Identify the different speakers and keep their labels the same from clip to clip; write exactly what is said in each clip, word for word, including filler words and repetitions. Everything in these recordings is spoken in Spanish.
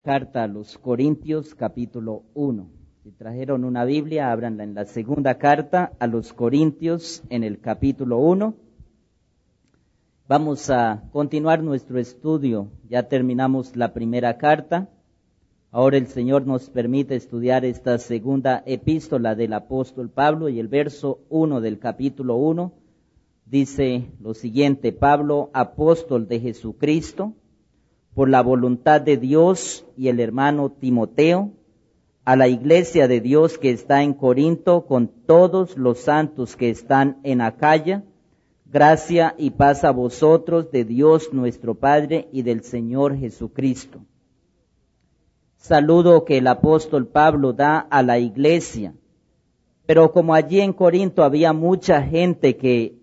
Speaker 1: Carta a los Corintios, capítulo uno. Si trajeron una Biblia, ábranla en la segunda carta a los Corintios, en el capítulo uno. Vamos a continuar nuestro estudio. Ya terminamos la primera carta. Ahora el Señor nos permite estudiar esta segunda epístola del apóstol Pablo, y el verso uno del capítulo uno dice lo siguiente: Pablo, apóstol de Jesucristo, por la voluntad de Dios, y el hermano Timoteo, a la iglesia de Dios que está en Corinto, con todos los santos que están en Acaya, gracia y paz a vosotros de Dios nuestro Padre y del Señor Jesucristo. Saludo que el apóstol Pablo da a la iglesia, pero como allí en Corinto había mucha gente que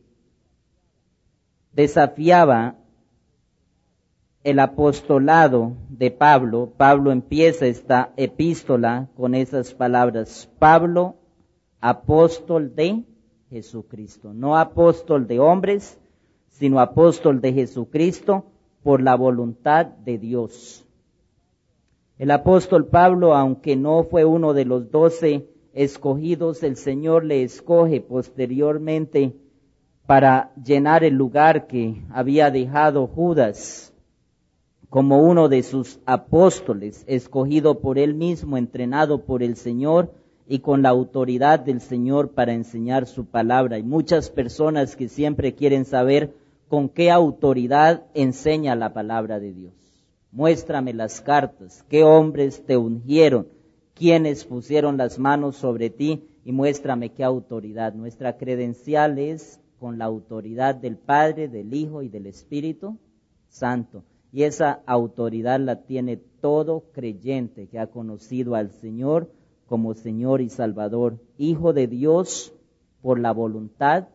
Speaker 1: desafiaba el apostolado de Pablo, Pablo empieza esta epístola con esas palabras: Pablo, apóstol de Jesucristo. No apóstol de hombres, sino apóstol de Jesucristo por la voluntad de Dios. El apóstol Pablo, aunque no fue uno de los doce escogidos, el Señor le escoge posteriormente para llenar el lugar que había dejado Judas como uno de sus apóstoles, escogido por él mismo, entrenado por el Señor y con la autoridad del Señor para enseñar su palabra. Hay muchas personas que siempre quieren saber con qué autoridad enseña la palabra de Dios. Muéstrame las cartas, qué hombres te ungieron, quiénes pusieron las manos sobre ti, y muéstrame qué autoridad. Nuestra credencial es con la autoridad del Padre, del Hijo y del Espíritu Santo. Y esa autoridad la tiene todo creyente que ha conocido al Señor como Señor y Salvador, Hijo de Dios por la voluntad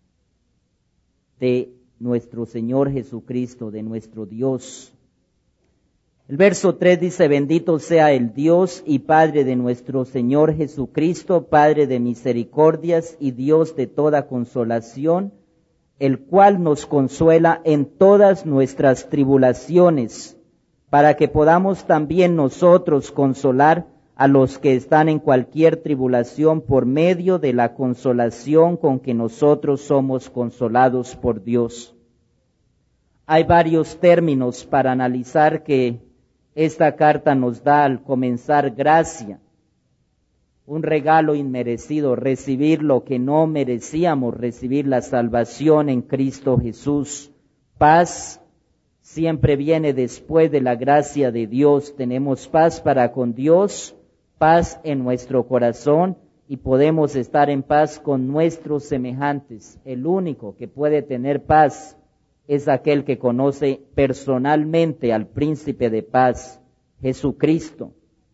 Speaker 1: de nuestro Señor Jesucristo, de nuestro Dios. El verso tres dice: bendito sea el Dios y Padre de nuestro Señor Jesucristo, Padre de misericordias y Dios de toda consolación, el cual nos consuela en todas nuestras tribulaciones, para que podamos también nosotros consolar a los que están en cualquier tribulación por medio de la consolación con que nosotros somos consolados por Dios. Hay varios términos para analizar que esta carta nos da al comenzar: gracia, un regalo inmerecido, recibir lo que no merecíamos, recibir la salvación en Cristo Jesús. Paz siempre viene después de la gracia de Dios. Tenemos paz para con Dios, paz en nuestro corazón, y podemos estar en paz con nuestros semejantes. El único que puede tener paz es aquel que conoce personalmente al príncipe de paz, Jesucristo.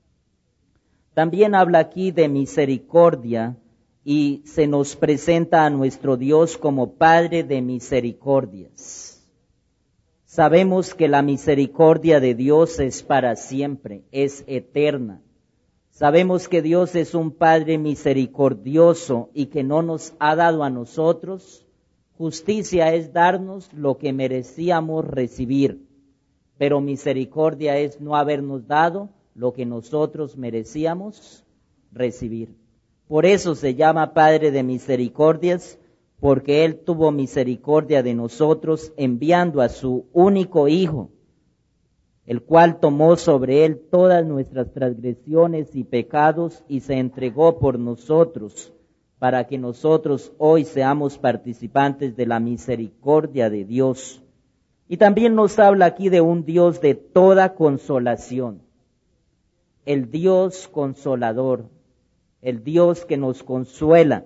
Speaker 1: También habla aquí de misericordia, y se nos presenta a nuestro Dios como Padre de misericordias. Sabemos que la misericordia de Dios es para siempre, es eterna. Sabemos que Dios es un Padre misericordioso y que no nos ha dado a nosotros. Justicia es darnos lo que merecíamos recibir, pero misericordia es no habernos dado lo que nosotros merecíamos recibir. Por eso se llama Padre de misericordias, porque Él tuvo misericordia de nosotros enviando a su único Hijo, el cual tomó sobre Él todas nuestras transgresiones y pecados y se entregó por nosotros, para que nosotros hoy seamos participantes de la misericordia de Dios. Y también nos habla aquí de un Dios de toda consolación. El Dios consolador, el Dios que nos consuela.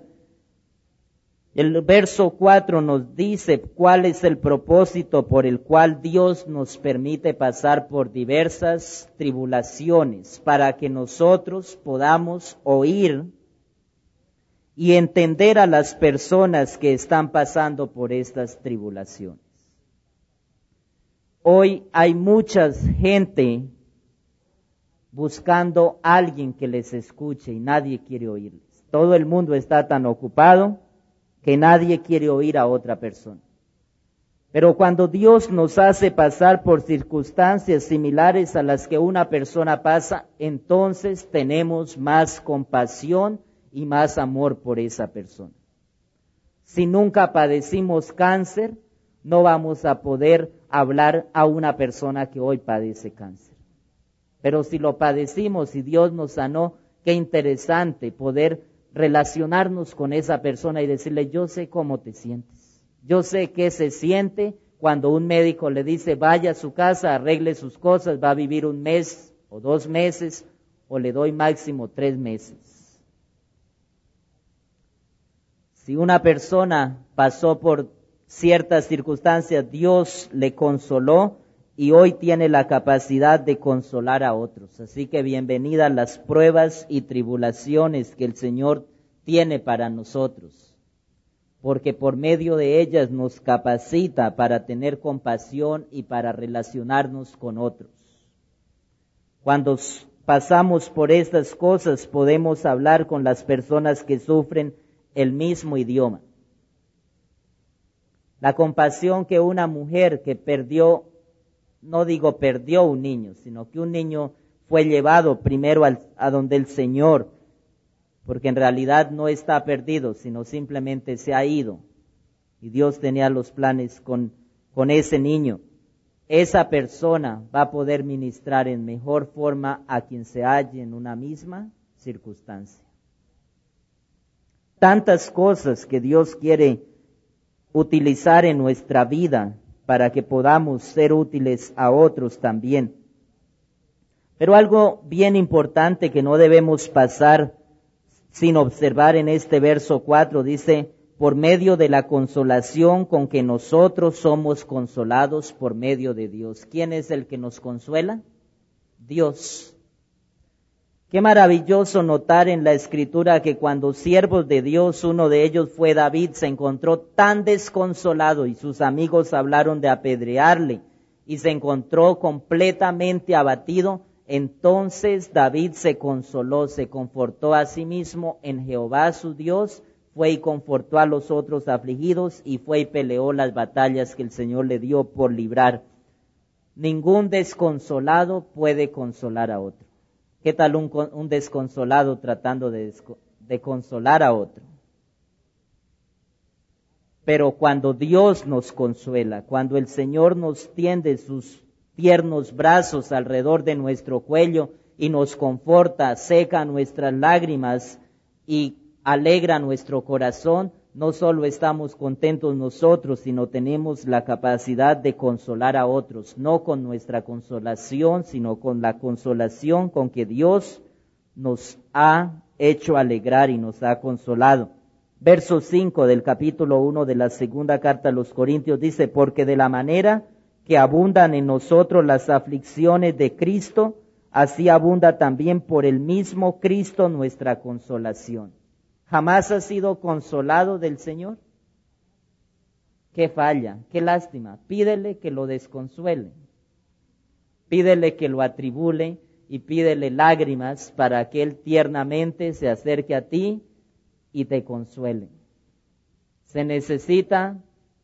Speaker 1: El verso cuatro nos dice cuál es el propósito por el cual Dios nos permite pasar por diversas tribulaciones, para que nosotros podamos oír y entender a las personas que están pasando por estas tribulaciones. Hoy hay mucha gente buscando a alguien que les escuche y nadie quiere oírles. Todo el mundo está tan ocupado que nadie quiere oír a otra persona. Pero cuando Dios nos hace pasar por circunstancias similares a las que una persona pasa, entonces tenemos más compasión y más amor por esa persona. Si nunca padecimos cáncer, no vamos a poder hablar a una persona que hoy padece cáncer. Pero si lo padecimos y Dios nos sanó, qué interesante poder relacionarnos con esa persona y decirle, yo sé cómo te sientes. Yo sé qué se siente cuando un médico le dice, vaya a su casa, arregle sus cosas, va a vivir un mes o dos meses, o le doy máximo tres meses. Si una persona pasó por ciertas circunstancias, Dios le consoló y hoy tiene la capacidad de consolar a otros. Así que bienvenidas las pruebas y tribulaciones que el Señor tiene para nosotros, porque por medio de ellas nos capacita para tener compasión y para relacionarnos con otros. Cuando pasamos por estas cosas, podemos hablar con las personas que sufren el mismo idioma. La compasión que una mujer que perdió, no digo perdió un niño, sino que un niño fue llevado primero al, a donde el Señor, porque en realidad no está perdido, sino simplemente se ha ido. Y Dios tenía los planes con, con ese niño. Esa persona va a poder ministrar en mejor forma a quien se halle en una misma circunstancia. Tantas cosas que Dios quiere utilizar en nuestra vida para que podamos ser útiles a otros también. Pero algo bien importante que no debemos pasar sin observar en este verso cuatro, dice, por medio de la consolación con que nosotros somos consolados por medio de Dios. ¿Quién es el que nos consuela? Dios. Qué maravilloso notar en la Escritura que cuando siervos de Dios, uno de ellos fue David, se encontró tan desconsolado y sus amigos hablaron de apedrearle y se encontró completamente abatido. Entonces David se consoló, se confortó a sí mismo en Jehová su Dios, fue y confortó a los otros afligidos y fue y peleó las batallas que el Señor le dio por librar. Ningún desconsolado puede consolar a otro. ¿Qué tal un, un desconsolado tratando de, desco- de consolar a otro? Pero cuando Dios nos consuela, cuando el Señor nos tiende sus tiernos brazos alrededor de nuestro cuello y nos conforta, seca nuestras lágrimas y alegra nuestro corazón, no solo estamos contentos nosotros, sino tenemos la capacidad de consolar a otros, no con nuestra consolación, sino con la consolación con que Dios nos ha hecho alegrar y nos ha consolado. Verso cinco del capítulo uno de la segunda carta a los Corintios dice, porque de la manera que abundan en nosotros las aflicciones de Cristo, así abunda también por el mismo Cristo nuestra consolación. ¿Jamás has sido consolado del Señor? Qué falla, qué lástima. Pídele que lo desconsuele. Pídele que lo atribule y pídele lágrimas para que Él tiernamente se acerque a ti y te consuele. Se necesita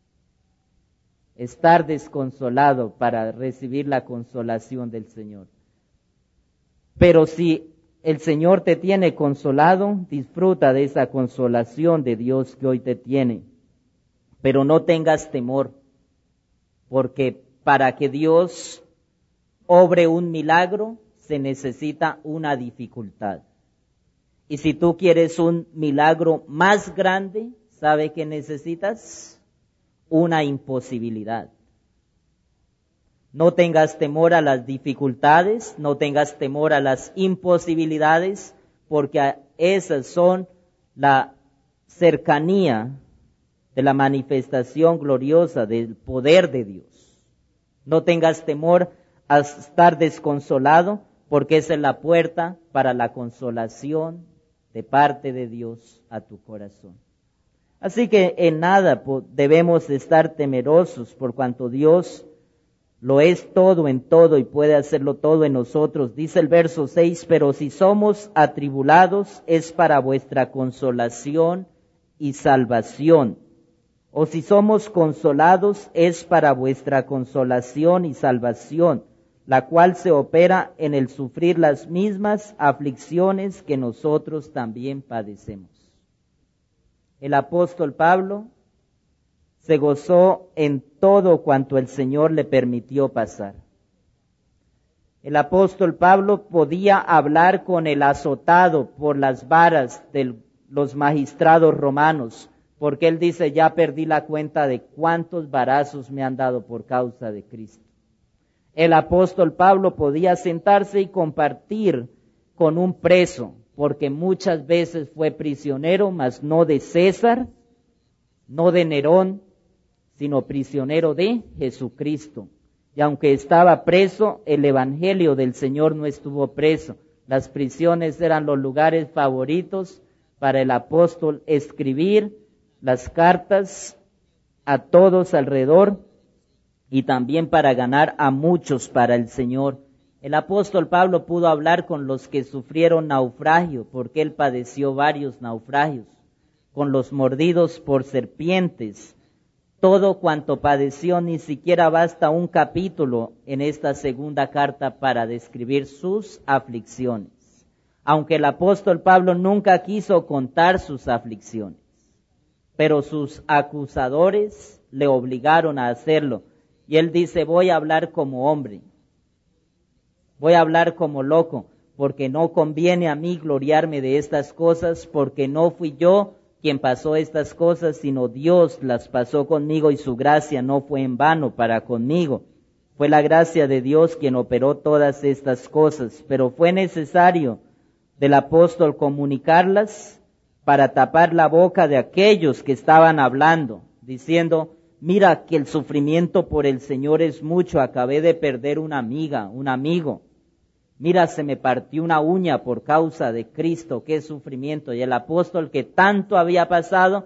Speaker 1: estar desconsolado para recibir la consolación del Señor. Pero si el Señor te tiene consolado, disfruta de esa consolación de Dios que hoy te tiene. Pero no tengas temor, porque para que Dios obre un milagro, se necesita una dificultad. Y si tú quieres un milagro más grande, ¿sabe qué necesitas? Una imposibilidad. No tengas temor a las dificultades, no tengas temor a las imposibilidades, porque esas son la cercanía de la manifestación gloriosa del poder de Dios. No tengas temor a estar desconsolado, porque esa es la puerta para la consolación de parte de Dios a tu corazón. Así que en nada debemos estar temerosos, por cuanto Dios lo es todo en todo y puede hacerlo todo en nosotros. Dice el verso seis, pero si somos atribulados es para vuestra consolación y salvación, O si somos consolados, es para vuestra consolación y salvación, la cual se opera en el sufrir las mismas aflicciones que nosotros también padecemos. El apóstol Pablo se gozó en todo cuanto el Señor le permitió pasar. El apóstol Pablo podía hablar con el azotado por las varas de los magistrados romanos, porque él dice, ya perdí la cuenta de cuántos varazos me han dado por causa de Cristo. El apóstol Pablo podía sentarse y compartir con un preso, porque muchas veces fue prisionero, mas no de César, no de Nerón, sino prisionero de Jesucristo. Y aunque estaba preso, el evangelio del Señor no estuvo preso. Las prisiones eran los lugares favoritos para el apóstol escribir las cartas a todos alrededor y también para ganar a muchos para el Señor. El apóstol Pablo pudo hablar con los que sufrieron naufragio, porque él padeció varios naufragios, con los mordidos por serpientes. Todo cuanto padeció, ni siquiera basta un capítulo en esta segunda carta para describir sus aflicciones. Aunque el apóstol Pablo nunca quiso contar sus aflicciones, pero sus acusadores le obligaron a hacerlo. Y él dice, voy a hablar como hombre, voy a hablar como loco, porque no conviene a mí gloriarme de estas cosas, porque no fui yo quien pasó estas cosas, sino Dios las pasó conmigo y su gracia no fue en vano para conmigo. Fue la gracia de Dios quien operó todas estas cosas, pero fue necesario del apóstol comunicarlas para tapar la boca de aquellos que estaban hablando, diciendo, mira que el sufrimiento por el Señor es mucho, acabé de perder una amiga, un amigo. Mira, se me partió una uña por causa de Cristo, qué sufrimiento. Y el apóstol que tanto había pasado,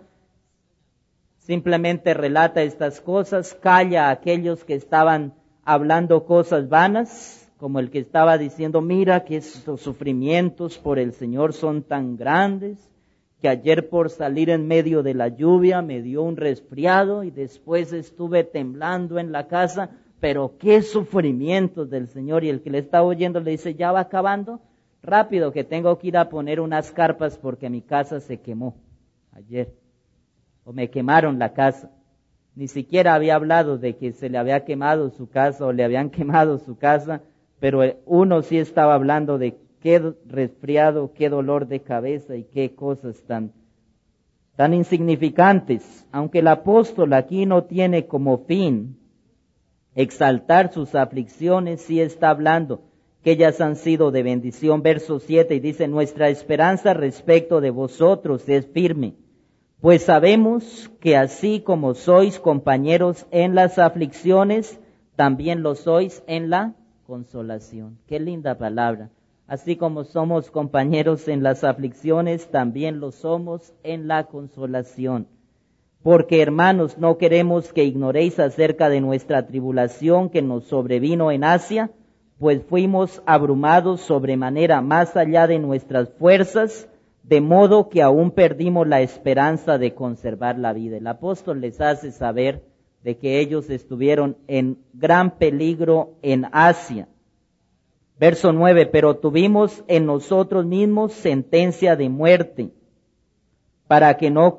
Speaker 1: simplemente relata estas cosas, calla a aquellos que estaban hablando cosas vanas, como el que estaba diciendo, mira que estos sufrimientos por el Señor son tan grandes, que ayer por salir en medio de la lluvia me dio un resfriado y después estuve temblando en la casa, pero qué sufrimientos del Señor. Y el que le está oyendo le dice, ya va acabando, rápido que tengo que ir a poner unas carpas porque mi casa se quemó ayer, o me quemaron la casa. Ni siquiera había hablado de que se le había quemado su casa o le habían quemado su casa, pero uno sí estaba hablando de qué resfriado, qué dolor de cabeza y qué cosas tan, tan insignificantes. Aunque el apóstol aquí no tiene como fin exaltar sus aflicciones, sí está hablando que ellas han sido de bendición. Verso siete, y dice, nuestra esperanza respecto de vosotros es firme, pues sabemos que así como sois compañeros en las aflicciones, también lo sois en la consolación. Qué linda palabra. Así como somos compañeros en las aflicciones, también lo somos en la consolación. Porque, hermanos, no queremos que ignoréis acerca de nuestra tribulación que nos sobrevino en Asia, pues fuimos abrumados sobremanera más allá de nuestras fuerzas, de modo que aún perdimos la esperanza de conservar la vida. El apóstol les hace saber de que ellos estuvieron en gran peligro en Asia. Verso nueve, pero tuvimos en nosotros mismos sentencia de muerte, para que no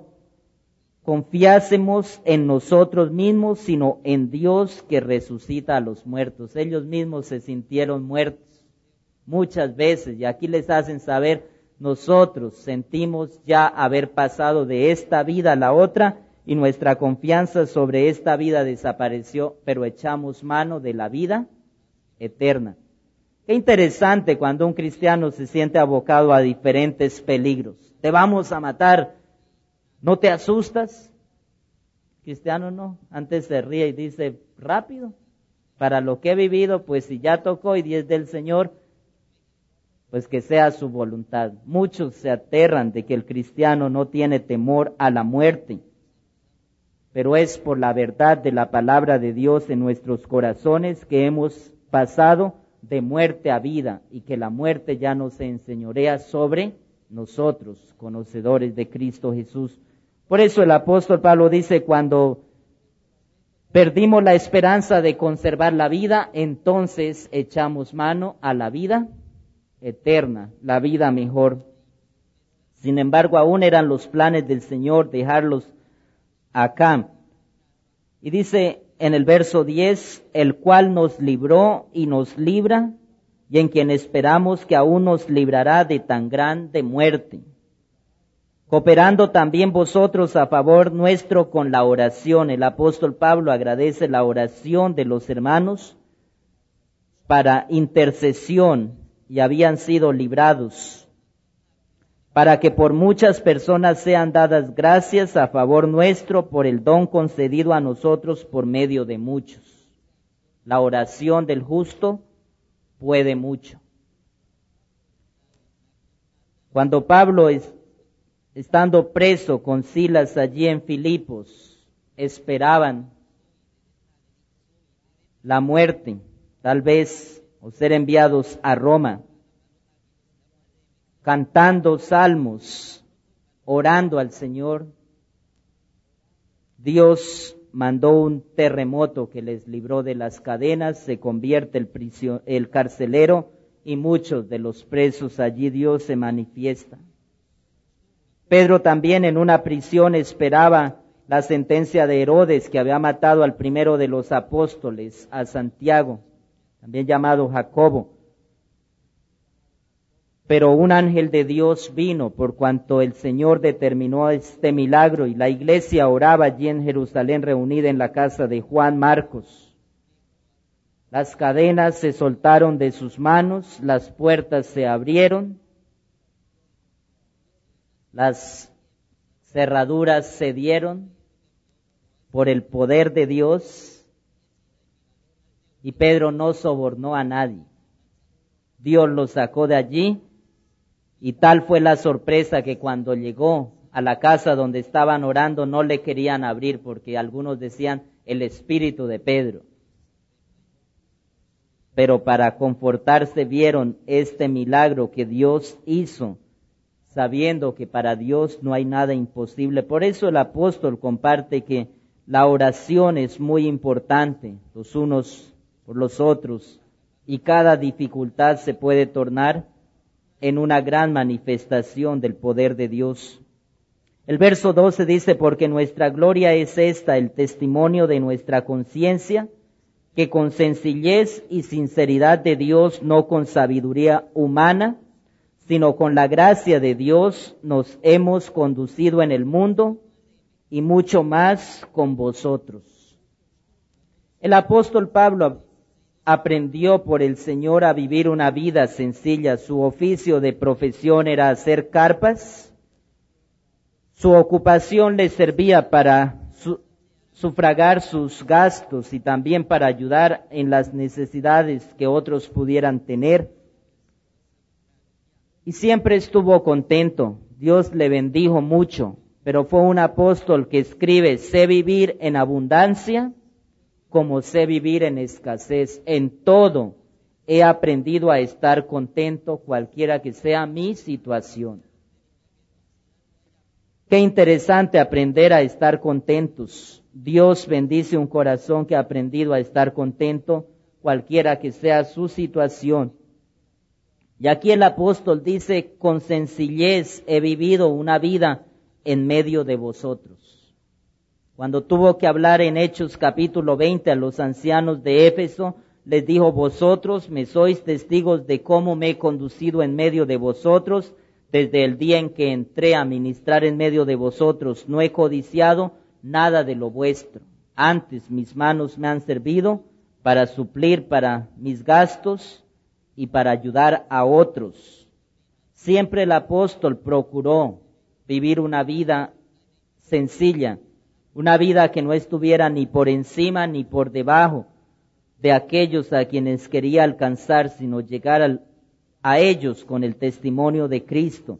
Speaker 1: confiásemos en nosotros mismos, sino en Dios que resucita a los muertos. Ellos mismos se sintieron muertos muchas veces, y aquí les hacen saber, nosotros sentimos ya haber pasado de esta vida a la otra, y nuestra confianza sobre esta vida desapareció, pero echamos mano de la vida eterna. Qué interesante cuando un cristiano se siente abocado a diferentes peligros. Te vamos a matar, ¿no te asustas? Cristiano no, antes se ríe y dice, rápido, para lo que he vivido, pues si ya tocó y es del Señor, pues que sea su voluntad. Muchos se aterran de que el cristiano no tiene temor a la muerte, pero es por la verdad de la palabra de Dios en nuestros corazones que hemos pasado de muerte a vida, y que la muerte ya no se enseñorea sobre nosotros, conocedores de Cristo Jesús. Por eso el apóstol Pablo dice, cuando perdimos la esperanza de conservar la vida, entonces echamos mano a la vida eterna, la vida mejor. Sin embargo, aún eran los planes del Señor dejarlos acá. Y dice en el verso diez, el cual nos libró y nos libra, y en quien esperamos que aún nos librará de tan grande muerte, cooperando también vosotros a favor nuestro con la oración. El apóstol Pablo agradece la oración de los hermanos para intercesión, y habían sido librados, para que por muchas personas sean dadas gracias a favor nuestro por el don concedido a nosotros por medio de muchos. La oración del justo puede mucho. Cuando Pablo, es, estando preso con Silas allí en Filipos, esperaban la muerte, tal vez, o ser enviados a Roma, cantando salmos, orando al Señor, Dios mandó un terremoto que les libró de las cadenas, se convierte el, prisión, el carcelero, y muchos de los presos allí Dios se manifiesta. Pedro también en una prisión esperaba la sentencia de Herodes, que había matado al primero de los apóstoles, a Santiago, también llamado Jacobo. Pero un ángel de Dios vino, por cuanto el Señor determinó este milagro, y la iglesia oraba allí en Jerusalén reunida en la casa de Juan Marcos. Las cadenas se soltaron de sus manos, las puertas se abrieron, las cerraduras cedieron por el poder de Dios, y Pedro no sobornó a nadie. Dios lo sacó de allí. Y tal fue la sorpresa que cuando llegó a la casa donde estaban orando no le querían abrir, porque algunos decían el espíritu de Pedro. Pero para confortarse vieron este milagro que Dios hizo, sabiendo que para Dios no hay nada imposible. Por eso el apóstol comparte que la oración es muy importante, los unos por los otros, y cada dificultad se puede tornar en una gran manifestación del poder de Dios. El verso doce dice, porque nuestra gloria es esta, el testimonio de nuestra conciencia, que con sencillez y sinceridad de Dios, no con sabiduría humana, sino con la gracia de Dios, nos hemos conducido en el mundo, y mucho más con vosotros. El apóstol Pablo aprendió por el Señor a vivir una vida sencilla. Su oficio de profesión era hacer carpas. Su ocupación le servía para su, sufragar sus gastos y también para ayudar en las necesidades que otros pudieran tener. Y siempre estuvo contento. Dios le bendijo mucho, pero fue un apóstol que escribe, sé vivir en abundancia como sé vivir en escasez. En todo he aprendido a estar contento, cualquiera que sea mi situación. Qué interesante aprender a estar contentos. Dios bendice un corazón que ha aprendido a estar contento, cualquiera que sea su situación. Y aquí el apóstol dice, con sencillez he vivido una vida en medio de vosotros. Cuando tuvo que hablar en Hechos capítulo veinte a los ancianos de Éfeso, les dijo, vosotros me sois testigos de cómo me he conducido en medio de vosotros, desde el día en que entré a ministrar en medio de vosotros. No he codiciado nada de lo vuestro. Antes mis manos me han servido para suplir para mis gastos y para ayudar a otros. Siempre el apóstol procuró vivir una vida sencilla, una vida que no estuviera ni por encima ni por debajo de aquellos a quienes quería alcanzar, sino llegar al, a ellos con el testimonio de Cristo.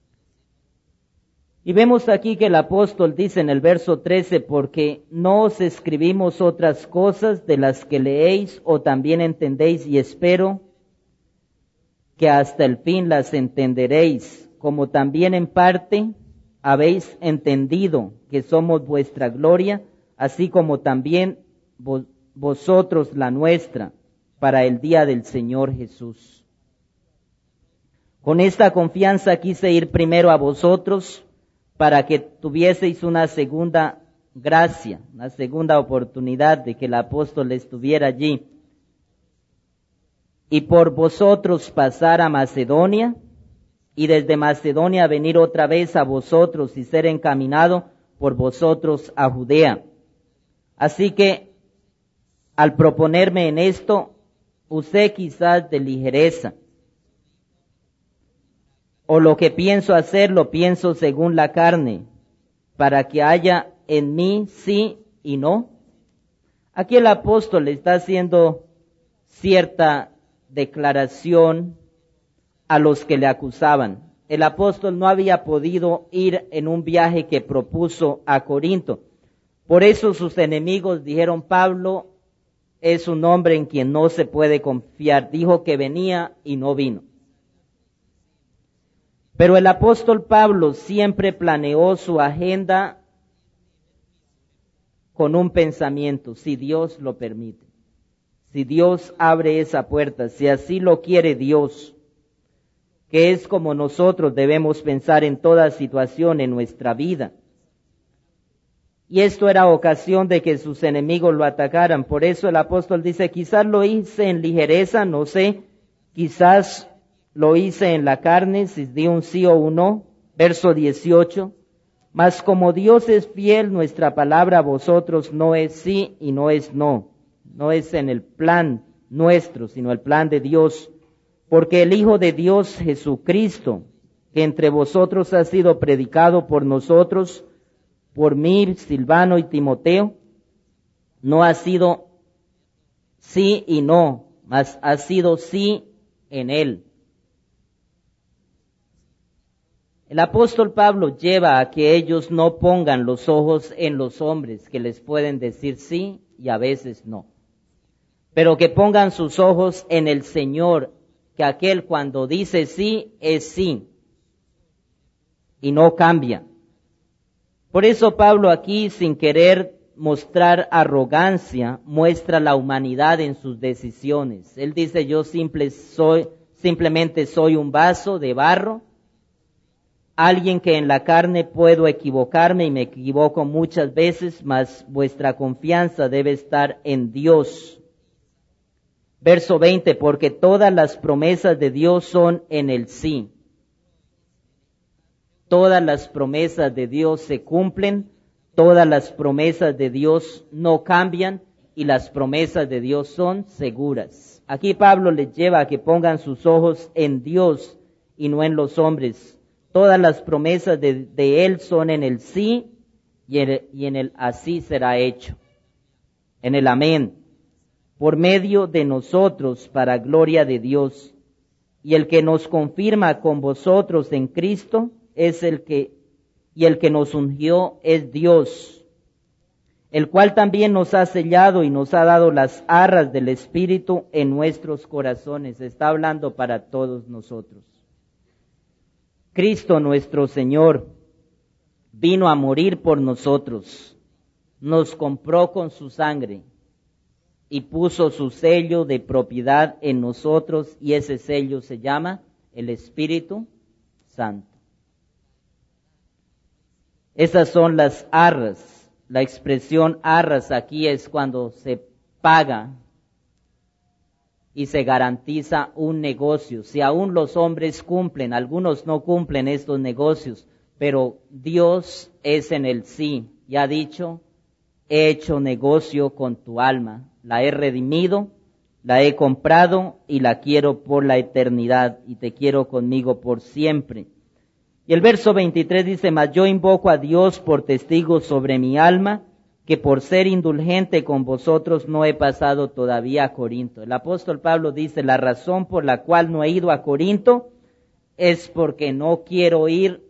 Speaker 1: Y vemos aquí que el apóstol dice en el verso trece, porque no os escribimos otras cosas de las que leéis o también entendéis, y espero que hasta el fin las entenderéis, como también en parte habéis entendido que somos vuestra gloria, así como también vos, vosotros la nuestra, para el día del Señor Jesús. Con esta confianza quise ir primero a vosotros, para que tuvieseis una segunda gracia, una segunda oportunidad de que el apóstol estuviera allí, y por vosotros pasar a Macedonia, y desde Macedonia venir otra vez a vosotros y ser encaminado por vosotros a Judea. Así que, al proponerme en esto, usé quizás de ligereza, o lo que pienso hacer lo pienso según la carne, para que haya en mí sí y no. Aquí el apóstol está haciendo cierta declaración a los que le acusaban. El apóstol no había podido ir en un viaje que propuso a Corinto. Por eso sus enemigos dijeron: Pablo es un hombre en quien no se puede confiar. Dijo que venía y no vino. Pero el apóstol Pablo siempre planeó su agenda con un pensamiento: si Dios lo permite, si Dios abre esa puerta, si así lo quiere Dios, que es como nosotros debemos pensar en toda situación en nuestra vida. Y esto era ocasión de que sus enemigos lo atacaran. Por eso el apóstol dice: quizás lo hice en ligereza, no sé, quizás lo hice en la carne, si di un sí o un no. Verso dieciocho, mas como Dios es fiel, nuestra palabra a vosotros no es sí y no es no. No es en el plan nuestro, sino el plan de Dios. Porque el Hijo de Dios, Jesucristo, que entre vosotros ha sido predicado por nosotros, por mí, Silvano y Timoteo, no ha sido sí y no, mas ha sido sí en él. El apóstol Pablo lleva a que ellos no pongan los ojos en los hombres, que les pueden decir sí y a veces no, pero que pongan sus ojos en el Señor, que aquel cuando dice sí, es sí, y no cambia. Por eso Pablo aquí, sin querer mostrar arrogancia, muestra la humanidad en sus decisiones. Él dice: yo simple soy, simplemente soy un vaso de barro, alguien que en la carne puedo equivocarme y me equivoco muchas veces, mas vuestra confianza debe estar en Dios. Verso veinte, porque todas las promesas de Dios son en el sí. Todas las promesas de Dios se cumplen, todas las promesas de Dios no cambian y las promesas de Dios son seguras. Aquí Pablo les lleva a que pongan sus ojos en Dios y no en los hombres. Todas las promesas de, de Él son en el sí y en el, y en el así será hecho, en el amén, por medio de nosotros para gloria de Dios. Y el que nos confirma con vosotros en Cristo es el que, y el que nos ungió es Dios, el cual también nos ha sellado y nos ha dado las arras del Espíritu en nuestros corazones. Está hablando para todos nosotros. Cristo nuestro Señor vino a morir por nosotros, nos compró con su sangre y puso su sello de propiedad en nosotros, y ese sello se llama el Espíritu Santo. Esas son las arras. La expresión arras aquí es cuando se paga y se garantiza un negocio. Si aún los hombres cumplen, algunos no cumplen estos negocios, pero Dios es en el sí y ha dicho: he hecho negocio con tu alma, la he redimido, la he comprado y la quiero por la eternidad y te quiero conmigo por siempre. Y el verso veintitrés dice: mas yo invoco a Dios por testigo sobre mi alma, que por ser indulgente con vosotros no he pasado todavía a Corinto. El apóstol Pablo dice: la razón por la cual no he ido a Corinto es porque no quiero ir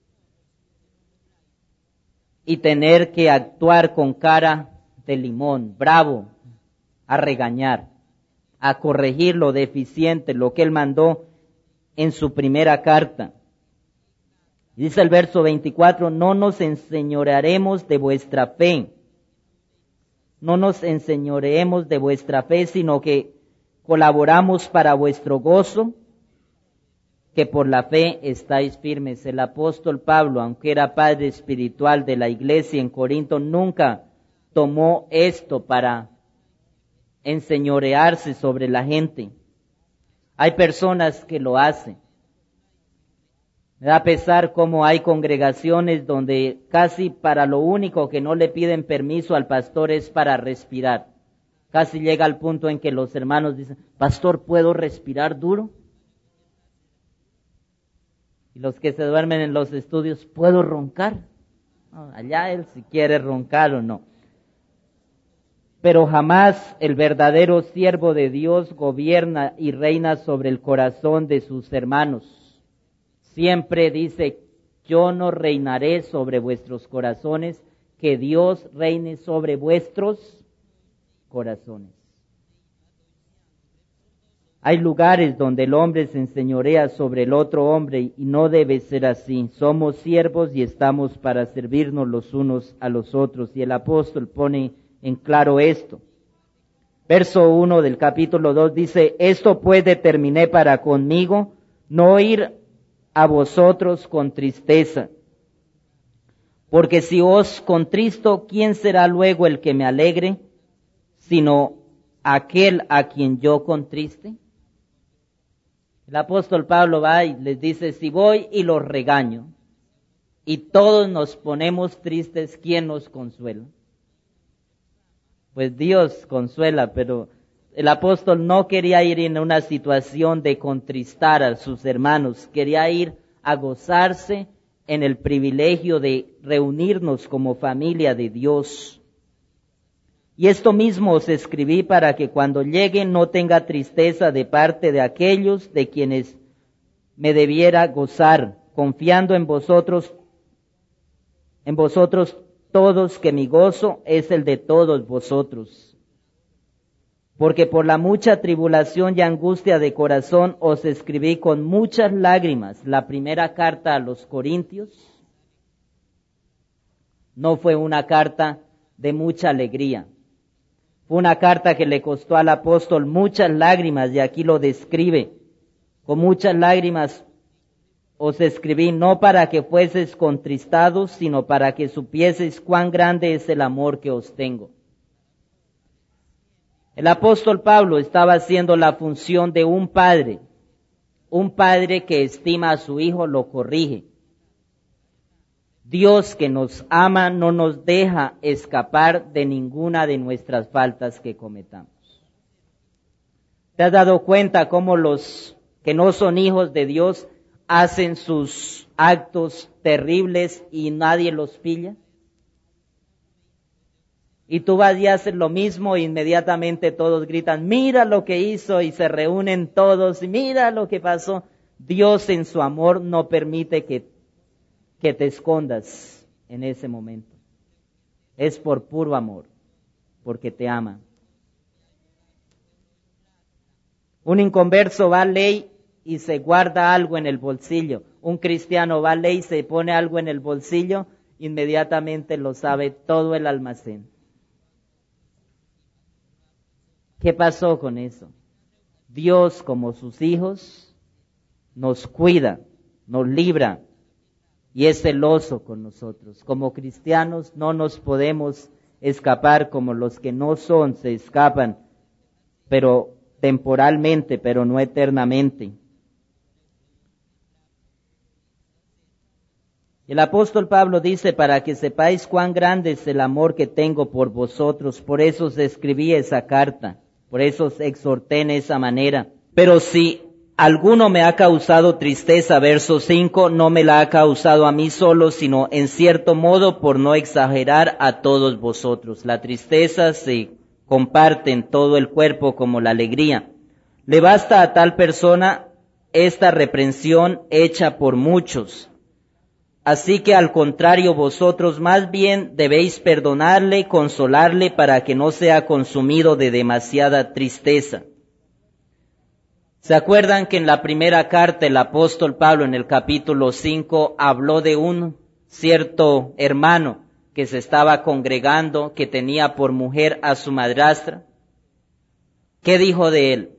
Speaker 1: y tener que actuar con cara de limón, bravo, a regañar, a corregir lo deficiente, lo que él mandó en su primera carta. Dice el verso veinticuatro, no nos enseñorearemos de vuestra fe. No nos enseñoreemos de vuestra fe, sino que colaboramos para vuestro gozo, que por la fe estáis firmes. El apóstol Pablo, aunque era padre espiritual de la iglesia en Corinto, nunca tomó esto para enseñorearse sobre la gente. Hay personas que lo hacen. Me da pesar cómo hay congregaciones donde casi para lo único que no le piden permiso al pastor es para respirar. Casi llega al punto en que los hermanos dicen, pastor, ¿puedo respirar duro? Y los que se duermen en los estudios, ¿puedo roncar? No, allá él si quiere roncar o no. Pero jamás el verdadero siervo de Dios gobierna y reina sobre el corazón de sus hermanos. Siempre dice, yo no reinaré sobre vuestros corazones, que Dios reine sobre vuestros corazones. Hay lugares donde el hombre se enseñorea sobre el otro hombre y no debe ser así. Somos siervos y estamos para servirnos los unos a los otros. Y el apóstol pone en claro esto. Verso uno del capítulo dos dice, esto pues determiné para conmigo, no ir a vosotros con tristeza. Porque si os contristo, ¿quién será luego el que me alegre? Sino aquel a quien yo contriste. El apóstol Pablo va y les dice, si voy y los regaño, y todos nos ponemos tristes, ¿quién nos consuela? Pues Dios consuela, pero el apóstol no quería ir en una situación de contristar a sus hermanos, quería ir a gozarse en el privilegio de reunirnos como familia de Dios. Y esto mismo os escribí para que cuando llegue no tenga tristeza de parte de aquellos de quienes me debiera gozar, confiando en vosotros, en vosotros todos, que mi gozo es el de todos vosotros. Porque por la mucha tribulación y angustia de corazón os escribí con muchas lágrimas la primera carta a los Corintios. No fue una carta de mucha alegría. Fue una carta que le costó al apóstol muchas lágrimas, y aquí lo describe. Con muchas lágrimas os escribí, no para que fueseis contristados, sino para que supieseis cuán grande es el amor que os tengo. El apóstol Pablo estaba haciendo la función de un padre, un padre que estima a su hijo, lo corrige. Dios que nos ama no nos deja escapar de ninguna de nuestras faltas que cometamos. ¿Te has dado cuenta cómo los que no son hijos de Dios hacen sus actos terribles y nadie los pilla? Y tú vas y haces lo mismo e inmediatamente todos gritan, mira lo que hizo, y se reúnen todos, y mira lo que pasó. Dios en su amor no permite que, que te escondas en ese momento. Es por puro amor, porque te ama. Un inconverso va a ley y se guarda algo en el bolsillo. Un cristiano va a ley y se pone algo en el bolsillo, inmediatamente lo sabe todo el almacén. ¿Qué pasó con eso? Dios, como sus hijos, nos cuida, nos libra y es celoso con nosotros. Como cristianos no nos podemos escapar como los que no son, se escapan, pero temporalmente, pero no eternamente. El apóstol Pablo dice, para que sepáis cuán grande es el amor que tengo por vosotros, por eso os escribí esa carta. Por eso os exhorté en esa manera. Pero si alguno me ha causado tristeza, verso cinco, no me la ha causado a mí solo, sino en cierto modo por no exagerar a todos vosotros. La tristeza se comparte en todo el cuerpo como la alegría. Le basta a tal persona esta reprensión hecha por muchos. Así que al contrario, vosotros más bien debéis perdonarle, consolarle para que no sea consumido de demasiada tristeza. ¿Se acuerdan que en la primera carta el apóstol Pablo en el capítulo cinco habló de un cierto hermano que se estaba congregando, que tenía por mujer a su madrastra? ¿Qué dijo de él?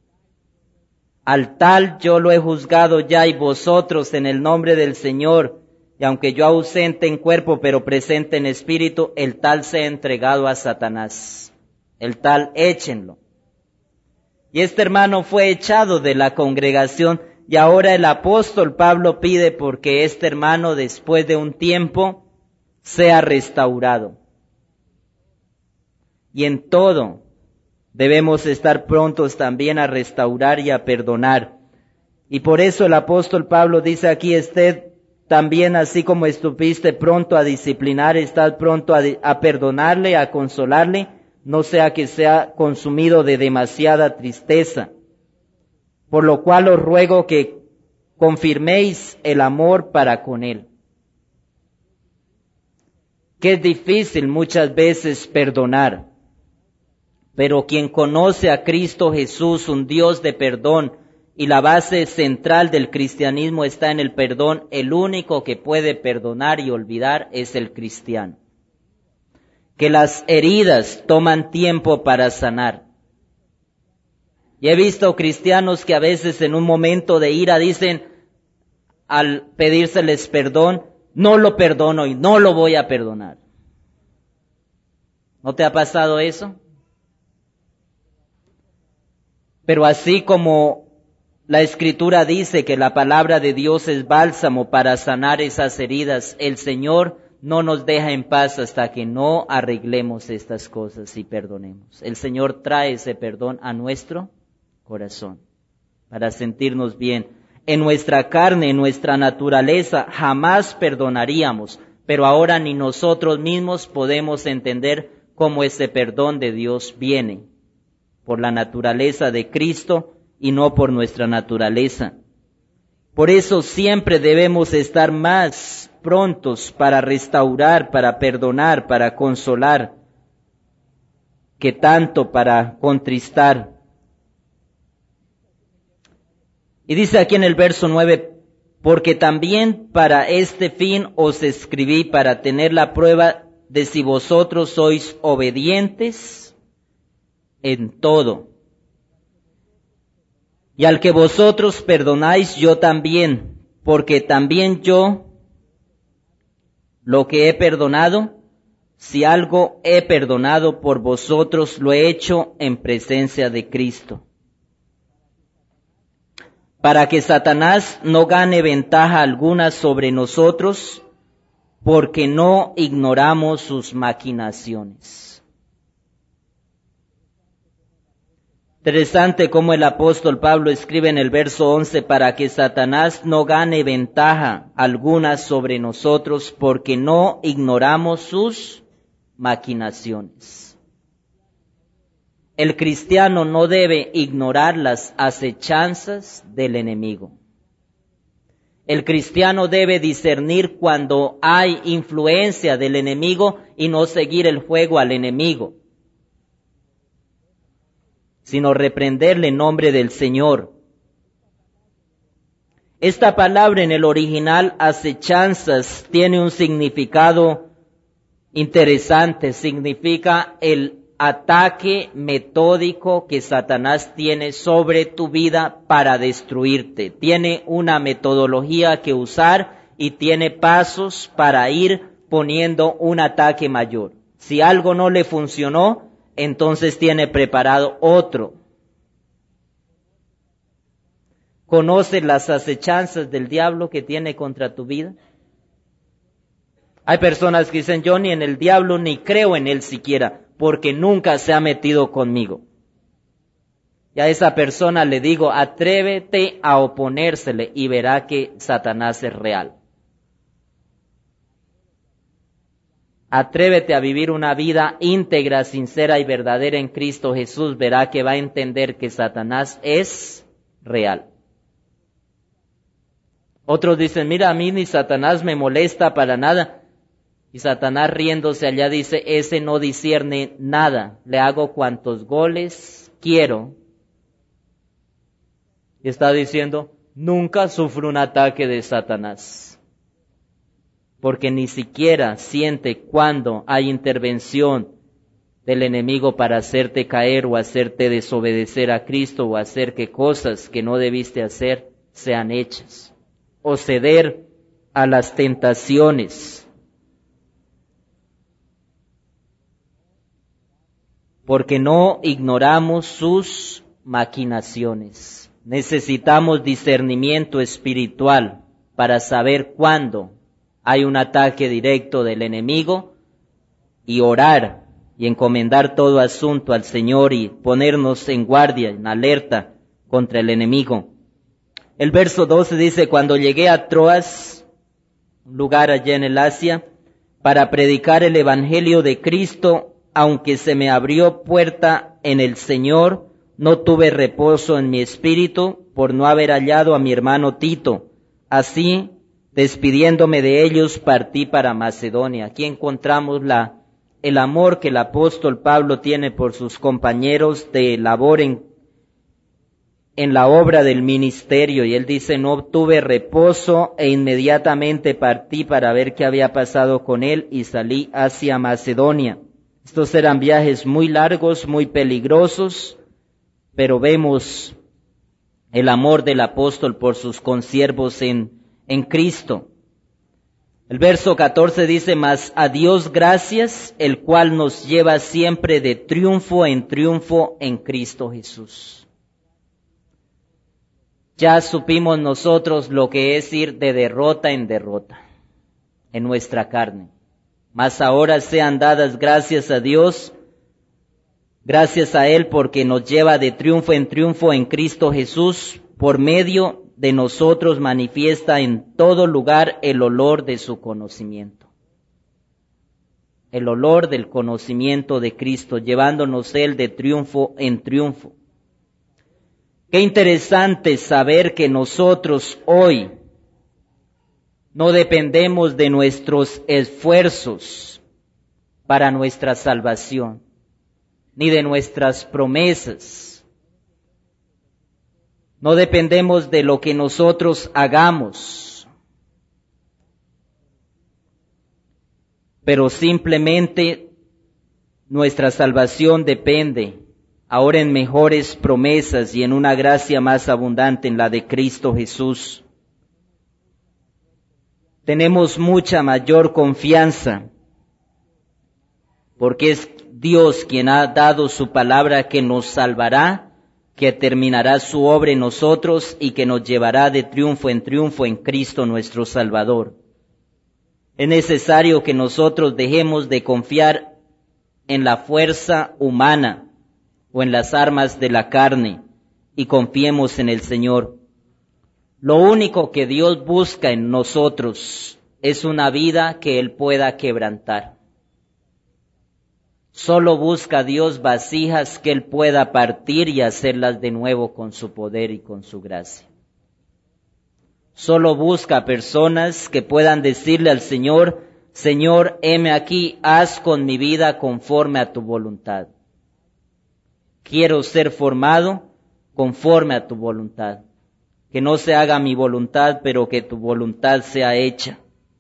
Speaker 1: Al tal yo lo he juzgado ya, y vosotros en el nombre del Señor, y aunque yo ausente en cuerpo pero presente en espíritu, el tal sea entregado a Satanás. El tal échenlo. Y este hermano fue echado de la congregación, y ahora el apóstol Pablo pide porque este hermano después de un tiempo sea restaurado. Y en todo debemos estar prontos también a restaurar y a perdonar. Y por eso el apóstol Pablo dice aquí: ested también así como estuviste pronto a disciplinar, estad pronto a, a perdonarle, a consolarle, no sea que sea consumido de demasiada tristeza. Por lo cual os ruego que confirméis el amor para con él. Que es difícil muchas veces perdonar, pero quien conoce a Cristo Jesús, un Dios de perdón, y la base central del cristianismo está en el perdón, el único que puede perdonar y olvidar es el cristiano. Que las heridas toman tiempo para sanar. Y he visto cristianos que a veces en un momento de ira dicen, al pedírseles perdón, no lo perdono y no lo voy a perdonar. ¿No te ha pasado eso? Pero así como la Escritura dice que la palabra de Dios es bálsamo para sanar esas heridas, el Señor no nos deja en paz hasta que no arreglemos estas cosas y perdonemos. El Señor trae ese perdón a nuestro corazón para sentirnos bien. En nuestra carne, en nuestra naturaleza, jamás perdonaríamos, pero ahora ni nosotros mismos podemos entender cómo ese perdón de Dios viene por la naturaleza de Cristo y no por nuestra naturaleza. Por eso siempre debemos estar más prontos para restaurar, para perdonar, para consolar, que tanto para contristar. Y dice aquí en el verso nueve, porque también para este fin os escribí, para tener la prueba de si vosotros sois obedientes en todo. Y al que vosotros perdonáis, yo también, porque también yo lo que he perdonado, si algo he perdonado por vosotros, lo he hecho en presencia de Cristo, para que Satanás no gane ventaja alguna sobre nosotros, porque no ignoramos sus maquinaciones. Interesante cómo el apóstol Pablo escribe en el verso once, para que Satanás no gane ventaja alguna sobre nosotros, porque no ignoramos sus maquinaciones. El cristiano no debe ignorar las acechanzas del enemigo. El cristiano debe discernir cuando hay influencia del enemigo y no seguir el juego al enemigo, sino reprenderle en nombre del Señor. Esta palabra en el original, acechanzas, tiene un significado interesante. Significa el ataque metódico que Satanás tiene sobre tu vida para destruirte. Tiene una metodología que usar y tiene pasos para ir poniendo un ataque mayor. Si algo no le funcionó, entonces tiene preparado otro. ¿Conoces las acechanzas del diablo que tiene contra tu vida? Hay personas que dicen, yo ni en el diablo ni creo en él siquiera, porque nunca se ha metido conmigo. Y a esa persona le digo, atrévete a oponérsele y verá que Satanás es real. Atrévete a vivir una vida íntegra, sincera y verdadera en Cristo Jesús, verá que va a entender que Satanás es real. Otros dicen, mira, a mí ni Satanás me molesta para nada. Y Satanás riéndose allá dice, ese no discierne nada, le hago cuantos goles quiero. Y está diciendo, nunca sufro un ataque de Satanás. Porque ni siquiera siente cuando hay intervención del enemigo para hacerte caer o hacerte desobedecer a Cristo o hacer que cosas que no debiste hacer sean hechas. O ceder a las tentaciones. Porque no ignoramos sus maquinaciones. Necesitamos discernimiento espiritual para saber cuándo hay un ataque directo del enemigo y orar y encomendar todo asunto al Señor y ponernos en guardia, en alerta contra el enemigo. El verso doce dice, cuando llegué a Troas, un lugar allá en el Asia, para predicar el evangelio de Cristo, aunque se me abrió puerta en el Señor, no tuve reposo en mi espíritu por no haber hallado a mi hermano Tito. Así, despidiéndome de ellos, partí para Macedonia. Aquí encontramos la, el amor que el apóstol Pablo tiene por sus compañeros de labor en, en la obra del ministerio. Y él dice, no tuve reposo e inmediatamente partí para ver qué había pasado con él y salí hacia Macedonia. Estos eran viajes muy largos, muy peligrosos, pero vemos el amor del apóstol por sus consiervos en, en Cristo. El verso catorce dice, mas a Dios gracias, el cual nos lleva siempre de triunfo en triunfo en Cristo Jesús. Ya supimos nosotros lo que es ir de derrota en derrota en nuestra carne. Mas ahora sean dadas gracias a Dios, gracias a Él porque nos lleva de triunfo en triunfo en Cristo Jesús, por medio de nosotros manifiesta en todo lugar el olor de su conocimiento. El olor del conocimiento de Cristo, llevándonos Él de triunfo en triunfo. Qué interesante saber que nosotros hoy no dependemos de nuestros esfuerzos para nuestra salvación, ni de nuestras promesas. No dependemos de lo que nosotros hagamos, pero simplemente nuestra salvación depende ahora en mejores promesas y en una gracia más abundante en la de Cristo Jesús. Tenemos mucha mayor confianza, porque es Dios quien ha dado su palabra que nos salvará, que terminará su obra en nosotros y que nos llevará de triunfo en triunfo en Cristo nuestro Salvador. Es necesario que nosotros dejemos de confiar en la fuerza humana o en las armas de la carne y confiemos en el Señor. Lo único que Dios busca en nosotros es una vida que Él pueda quebrantar. Solo busca Dios vasijas que Él pueda partir y hacerlas de nuevo con su poder y con su gracia. Solo busca personas que puedan decirle al Señor, Señor, heme aquí, haz con mi vida conforme a tu voluntad. Quiero ser formado conforme a tu voluntad. Que no se haga mi voluntad, pero que tu voluntad sea hecha.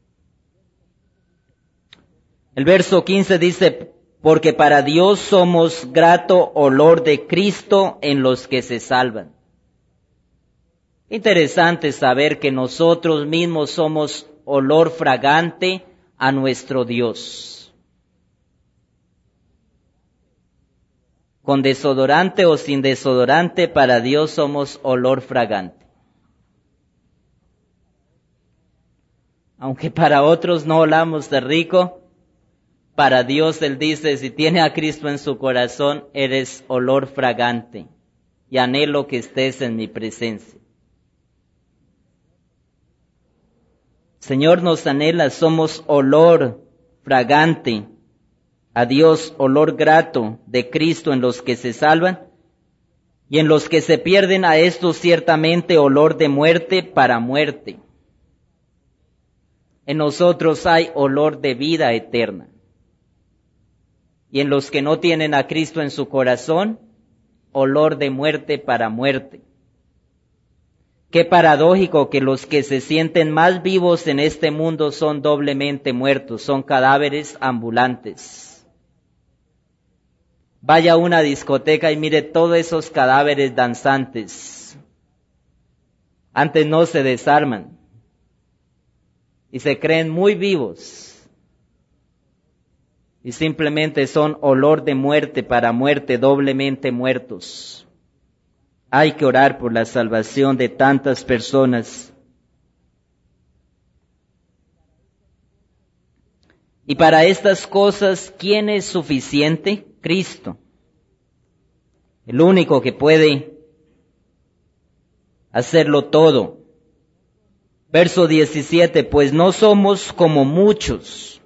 Speaker 1: El verso quince dice, porque para Dios somos grato olor de Cristo en los que se salvan. Interesante saber que nosotros mismos somos olor fragante a nuestro Dios. Con desodorante o sin desodorante, para Dios somos olor fragante. Aunque para otros no olamos de rico, para Dios Él dice, si tiene a Cristo en su corazón, eres olor fragante y anhelo que estés en mi presencia. Señor nos anhela, somos olor fragante a Dios, olor grato de Cristo en los que se salvan y en los que se pierden a estos ciertamente olor de muerte para muerte. En nosotros hay olor de vida eterna. Y en los que no tienen a Cristo en su corazón, olor de muerte para muerte. Qué paradójico que los que se sienten más vivos en este mundo son doblemente muertos, son cadáveres ambulantes. Vaya a una discoteca y mire todos esos cadáveres danzantes. Antes no se desarman y se creen muy vivos y simplemente son olor de muerte para muerte, doblemente muertos. Hay que orar por la salvación de tantas personas. Y para estas cosas, ¿quién es suficiente? Cristo. El único que puede hacerlo todo. Verso diecisiete, pues no somos como muchos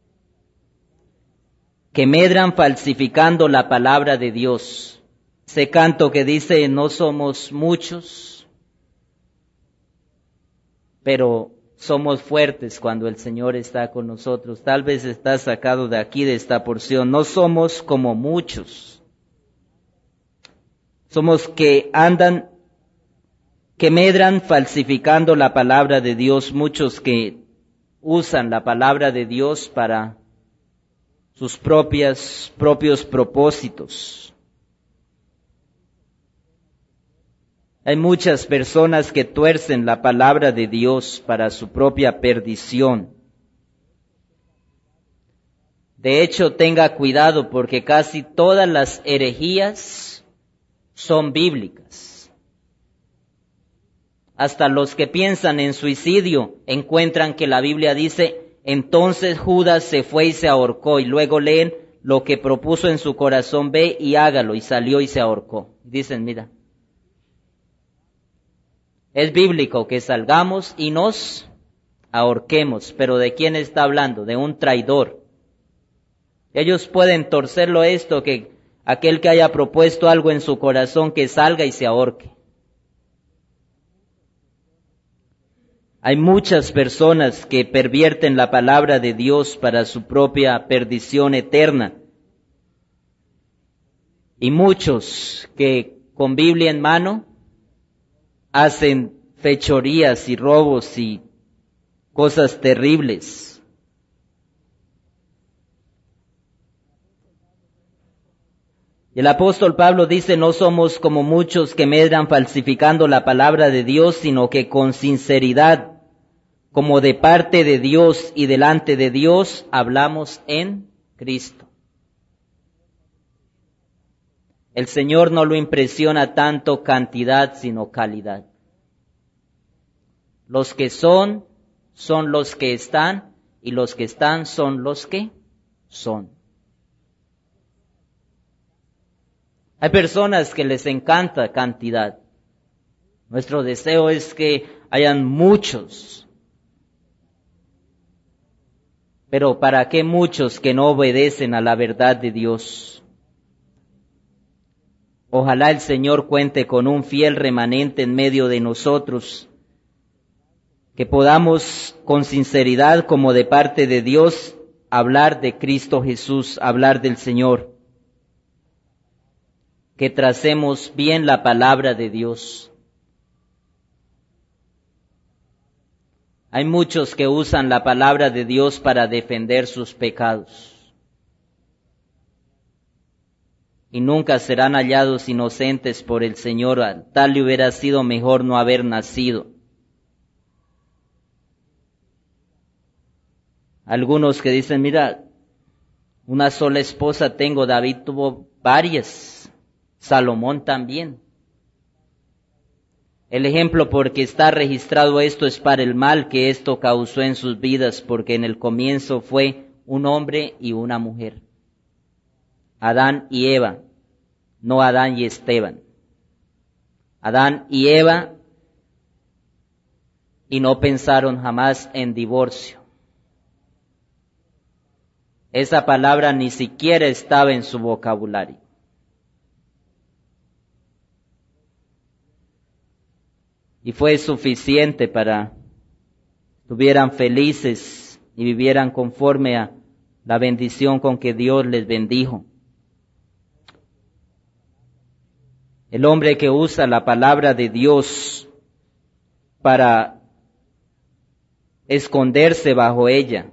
Speaker 1: que medran falsificando la palabra de Dios. Ese canto que dice, no somos muchos, pero somos fuertes cuando el Señor está con nosotros. Tal vez está sacado de aquí, de esta porción. No somos como muchos. Somos que andan, que medran falsificando la palabra de Dios. Muchos que usan la palabra de Dios para sus propias, propios propósitos. Hay muchas personas que tuercen la palabra de Dios para su propia perdición. De hecho, tenga cuidado porque casi todas las herejías son bíblicas. Hasta los que piensan en suicidio encuentran que la Biblia dice, entonces Judas se fue y se ahorcó, y luego leen lo que propuso en su corazón, ve y hágalo, y salió y se ahorcó. Dicen, mira, es bíblico que salgamos y nos ahorquemos, pero ¿de quién está hablando? De un traidor. Ellos pueden torcerlo esto, que aquel que haya propuesto algo en su corazón que salga y se ahorque. Hay muchas personas que pervierten la palabra de Dios para su propia perdición eterna. Y muchos que con Biblia en mano hacen fechorías y robos y cosas terribles. El apóstol Pablo dice, no somos como muchos que medran falsificando la palabra de Dios, sino que con sinceridad, como de parte de Dios y delante de Dios, hablamos en Cristo. El Señor no lo impresiona tanto cantidad, sino calidad. Los que son, son los que están, y los que están son los que son. Hay personas que les encanta cantidad. Nuestro deseo es que hayan muchos. Pero ¿para qué muchos que no obedecen a la verdad de Dios? Ojalá el Señor cuente con un fiel remanente en medio de nosotros, que podamos con sinceridad, como de parte de Dios, hablar de Cristo Jesús, hablar del Señor. Que tracemos bien la palabra de Dios. Hay muchos que usan la palabra de Dios para defender sus pecados. Y nunca serán hallados inocentes por el Señor. Tal le hubiera sido mejor no haber nacido. Algunos que dicen, mira, una sola esposa tengo, David tuvo varias, Salomón también. El ejemplo porque está registrado esto es para el mal que esto causó en sus vidas, porque en el comienzo fue un hombre y una mujer. Adán y Eva, no Adán y Esteban. Adán y Eva, y no pensaron jamás en divorcio. Esa palabra ni siquiera estaba en su vocabulario. Y fue suficiente para que estuvieran felices y vivieran conforme a la bendición con que Dios les bendijo. El hombre que usa la palabra de Dios para esconderse bajo ella.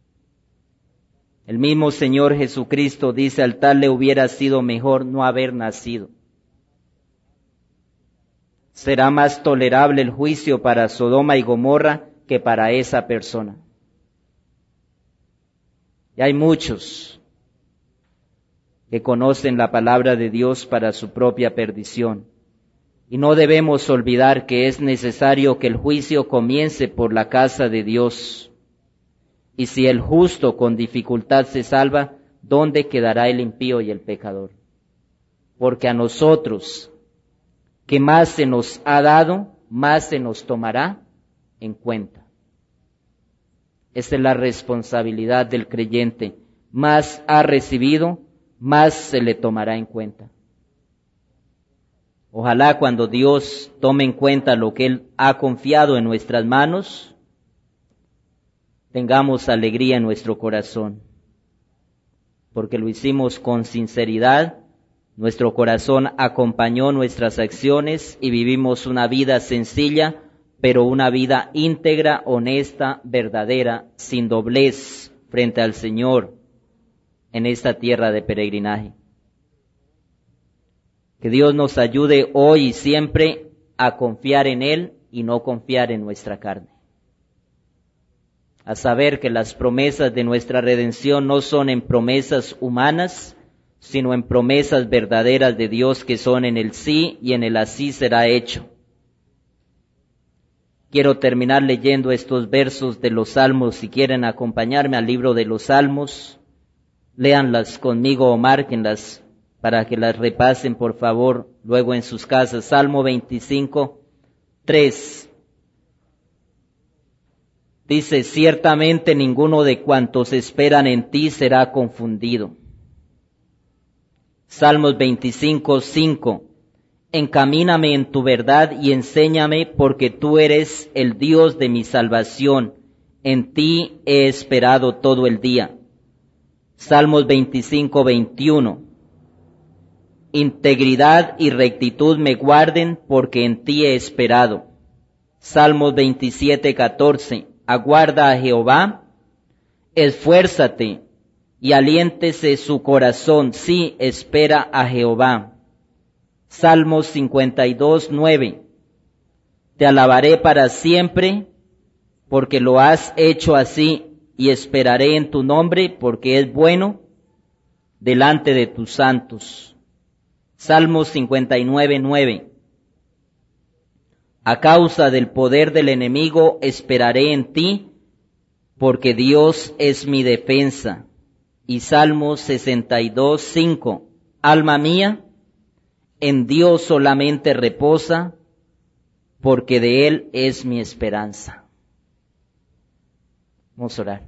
Speaker 1: El mismo Señor Jesucristo dice, al tal le hubiera sido mejor no haber nacido. Será más tolerable el juicio para Sodoma y Gomorra que para esa persona. Y hay muchos que conocen la palabra de Dios para su propia perdición. Y no debemos olvidar que es necesario que el juicio comience por la casa de Dios. Y si el justo con dificultad se salva, ¿dónde quedará el impío y el pecador? Porque a nosotros, que más se nos ha dado, más se nos tomará en cuenta. Esa es la responsabilidad del creyente. Más ha recibido, más se le tomará en cuenta. Ojalá cuando Dios tome en cuenta lo que Él ha confiado en nuestras manos, tengamos alegría en nuestro corazón, porque lo hicimos con sinceridad, nuestro corazón acompañó nuestras acciones y vivimos una vida sencilla, pero una vida íntegra, honesta, verdadera, sin doblez frente al Señor en esta tierra de peregrinaje. Que Dios nos ayude hoy y siempre a confiar en Él y no confiar en nuestra carne. A saber que las promesas de nuestra redención no son en promesas humanas, sino en promesas verdaderas de Dios que son en el sí y en el así será hecho. Quiero terminar leyendo estos versos de los Salmos. Si quieren acompañarme al libro de los Salmos, léanlas conmigo o márquenlas para que las repasen, por favor, luego en sus casas. Salmo veinticinco, tres. Dice, ciertamente ninguno de cuantos esperan en ti será confundido. Salmos veinticinco, cinco. Encamíname en tu verdad y enséñame, porque tú eres el Dios de mi salvación. En ti he esperado todo el día. Salmos veinticinco, veintiuno. Integridad y rectitud me guarden, porque en ti he esperado. Salmos veintisiete, catorce. Aguarda a Jehová, esfuérzate y aliéntese su corazón, sí, espera a Jehová. Salmos cincuenta y dos, nueve. Te alabaré para siempre, porque lo has hecho así, y esperaré en tu nombre, porque es bueno delante de tus santos. Salmos cincuenta y nueve, nueve. A causa del poder del enemigo esperaré en ti, porque Dios es mi defensa. Y Salmos sesenta y dos, cinco. Alma mía, en Dios solamente reposa, porque de Él es mi esperanza. Vamos a orar.